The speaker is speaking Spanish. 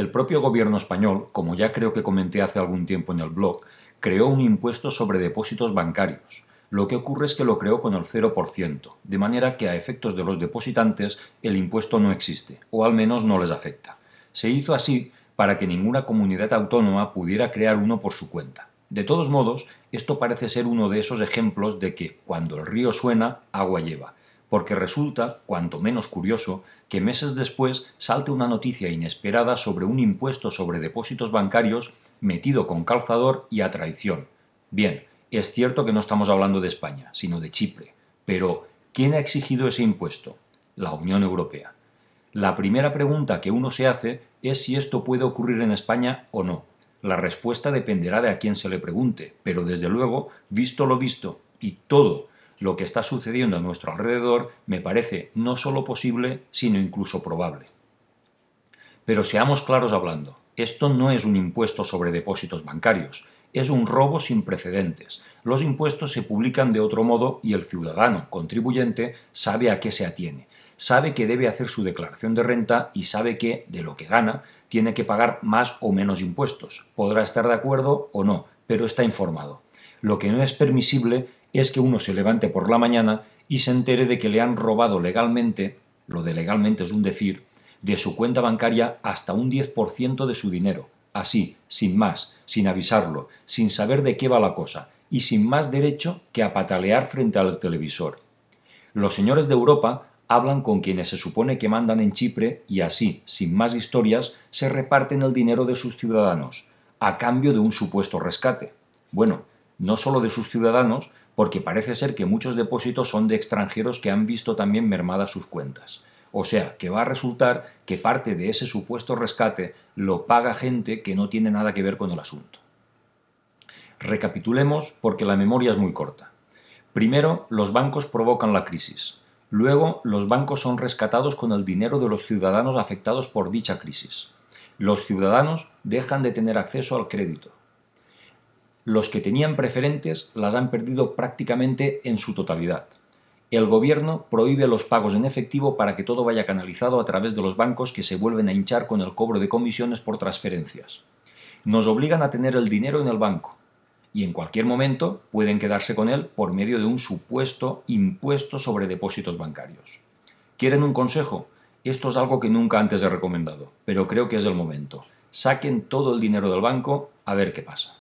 El propio gobierno español, como ya creo que comenté hace algún tiempo en el blog, creó un impuesto sobre depósitos bancarios. Lo que ocurre es que lo creó con el 0%, de manera que a efectos de los depositantes el impuesto no existe, o al menos no les afecta. Se hizo así para que ninguna comunidad autónoma pudiera crear uno por su cuenta. De todos modos, esto parece ser uno de esos ejemplos de que cuando el río suena, agua lleva, porque resulta, cuanto menos curioso, que meses después salte una noticia inesperada sobre un impuesto sobre depósitos bancarios metido con calzador y a traición. Bien, es cierto que no estamos hablando de España, sino de Chipre, pero ¿quién ha exigido ese impuesto? La Unión Europea. La primera pregunta que uno se hace es si esto puede ocurrir en España o no. La respuesta dependerá de a quién se le pregunte, pero desde luego, visto lo visto y todo lo que está sucediendo a nuestro alrededor, me parece no solo posible, sino incluso probable. Pero seamos claros hablando, esto no es un impuesto sobre depósitos bancarios, es un robo sin precedentes. Los impuestos se publican de otro modo y el ciudadano contribuyente sabe a qué se atiene. Sabe que debe hacer su declaración de renta y sabe que, de lo que gana, tiene que pagar más o menos impuestos. Podrá estar de acuerdo o no, pero está informado. Lo que no es permisible es que uno se levante por la mañana y se entere de que le han robado legalmente, lo de legalmente es un decir, de su cuenta bancaria hasta un 10% de su dinero, así, sin más, sin avisarlo, sin saber de qué va la cosa, y sin más derecho que a patalear frente al televisor. Los señores de Europa hablan con quienes se supone que mandan en Chipre y así, sin más historias, se reparten el dinero de sus ciudadanos, a cambio de un supuesto rescate. Bueno, no solo de sus ciudadanos, porque parece ser que muchos depósitos son de extranjeros que han visto también mermadas sus cuentas. O sea, que va a resultar que parte de ese supuesto rescate lo paga gente que no tiene nada que ver con el asunto. Recapitulemos porque la memoria es muy corta. Primero, los bancos provocan la crisis. Luego, los bancos son rescatados con el dinero de los ciudadanos afectados por dicha crisis. Los ciudadanos dejan de tener acceso al crédito. Los que tenían preferentes las han perdido prácticamente en su totalidad. El gobierno prohíbe los pagos en efectivo para que todo vaya canalizado a través de los bancos que se vuelven a hinchar con el cobro de comisiones por transferencias. Nos obligan a tener el dinero en el banco y en cualquier momento pueden quedarse con él por medio de un supuesto impuesto sobre depósitos bancarios. ¿Quieren un consejo? Esto es algo que nunca antes he recomendado, pero creo que es el momento. Saquen todo el dinero del banco a ver qué pasa.